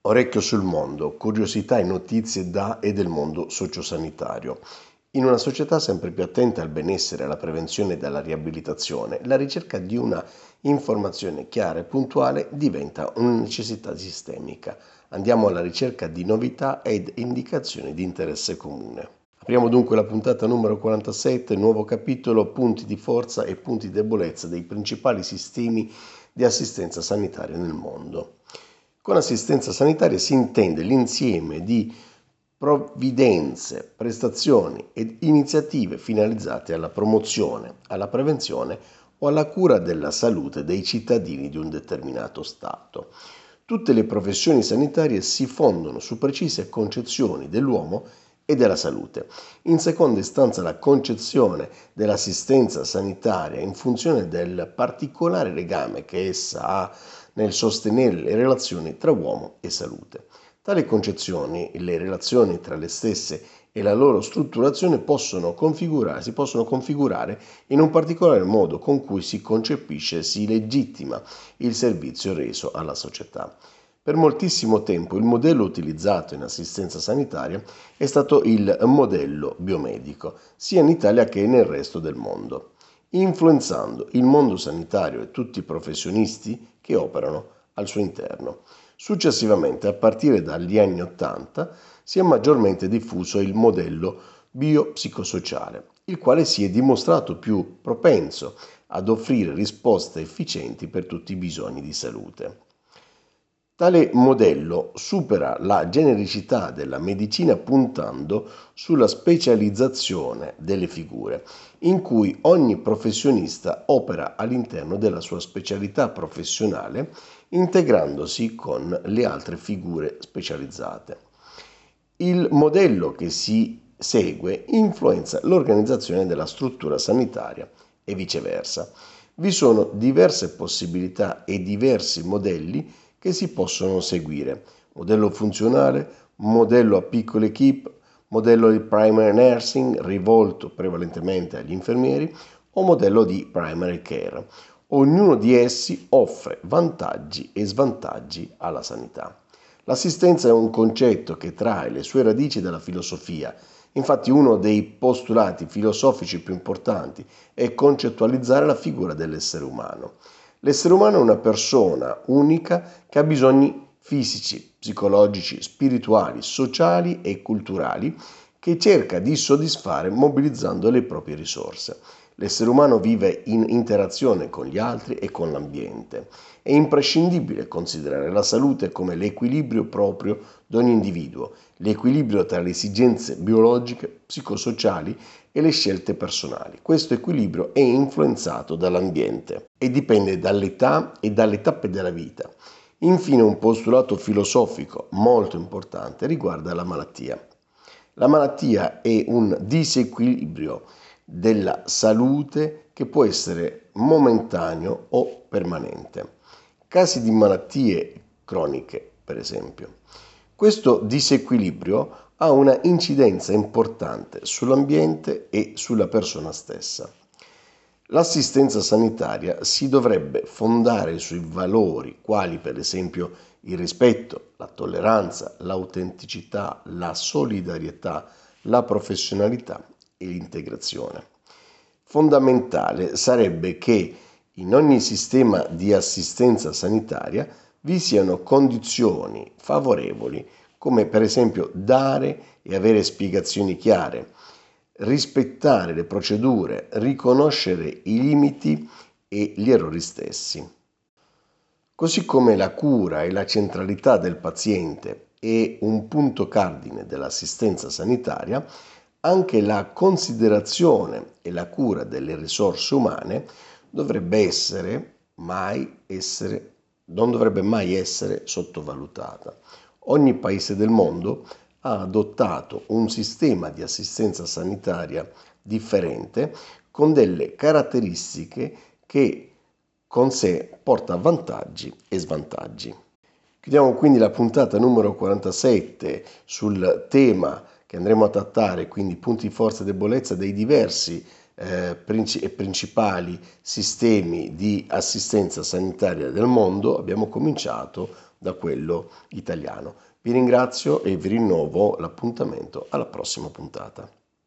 Orecchio sul mondo, curiosità e notizie da e del mondo sociosanitario. In una società sempre più attenta al benessere, alla prevenzione e alla riabilitazione, la ricerca di una informazione chiara e puntuale diventa una necessità sistemica. Andiamo alla ricerca di novità ed indicazioni di interesse comune. Apriamo dunque la puntata numero 47, nuovo capitolo, punti di forza e punti di debolezza dei principali sistemi di assistenza sanitaria nel mondo. Con assistenza sanitaria si intende l'insieme di provvidenze, prestazioni ed iniziative finalizzate alla promozione, alla prevenzione o alla cura della salute dei cittadini di un determinato Stato. Tutte le professioni sanitarie si fondono su precise concezioni dell'uomo e della salute. In seconda istanza la concezione dell'assistenza sanitaria in funzione del particolare legame che essa ha nel sostenere le relazioni tra uomo e salute. Tali concezioni, le relazioni tra le stesse e la loro strutturazione si possono configurare in un particolare modo con cui si concepisce e si legittima il servizio reso alla società. Per moltissimo tempo il modello utilizzato in assistenza sanitaria è stato il modello biomedico, sia in Italia che nel resto del mondo, influenzando il mondo sanitario e tutti i professionisti che operano al suo interno. Successivamente, a partire dagli anni '80, si è maggiormente diffuso il modello biopsicosociale, il quale si è dimostrato più propenso ad offrire risposte efficienti per tutti i bisogni di salute. Tale modello supera la genericità della medicina puntando sulla specializzazione delle figure, in cui ogni professionista opera all'interno della sua specialità professionale, integrandosi con le altre figure specializzate. Il modello che si segue influenza l'organizzazione della struttura sanitaria e viceversa. Vi sono diverse possibilità e diversi modelli che si possono seguire: modello funzionale, modello a piccole equip, modello di primary nursing rivolto prevalentemente agli infermieri o modello di primary care. Ognuno di essi offre vantaggi e svantaggi alla sanità. L'assistenza è un concetto che trae le sue radici dalla filosofia. Infatti uno dei postulati filosofici più importanti è concettualizzare la figura dell'essere umano. L'essere umano è una persona unica che ha bisogni fisici, psicologici, spirituali, sociali e culturali che cerca di soddisfare mobilizzando le proprie risorse. L'essere umano vive in interazione con gli altri e con l'ambiente. È imprescindibile considerare la salute come l'equilibrio proprio di ogni individuo, l'equilibrio tra le esigenze biologiche, psicosociali e le scelte personali. Questo equilibrio è influenzato dall'ambiente e dipende dall'età e dalle tappe della vita. Infine, un postulato filosofico molto importante riguarda la malattia. La malattia è un disequilibrio della salute che può essere momentaneo o permanente. Casi di malattie croniche, per esempio. Questo disequilibrio ha una incidenza importante sull'ambiente e sulla persona stessa. L'assistenza sanitaria si dovrebbe fondare sui valori quali per esempio il rispetto, la tolleranza, l'autenticità, la solidarietà, la professionalità e l'integrazione. Fondamentale sarebbe che in ogni sistema di assistenza sanitaria vi siano condizioni favorevoli, come per esempio dare e avere spiegazioni chiare, rispettare le procedure, riconoscere i limiti e gli errori stessi. Così come la cura e la centralità del paziente è un punto cardine dell'assistenza sanitaria, anche la considerazione e la cura delle risorse umane non dovrebbe mai essere sottovalutata. Ogni paese del mondo ha adottato un sistema di assistenza sanitaria differente con delle caratteristiche che con sé porta vantaggi e svantaggi. Chiudiamo quindi la puntata numero 47 sul tema che andremo a trattare, quindi punti di forza e debolezza dei diversi e principali sistemi di assistenza sanitaria del mondo. Abbiamo cominciato da quello italiano. Vi ringrazio e vi rinnovo l'appuntamento alla prossima puntata.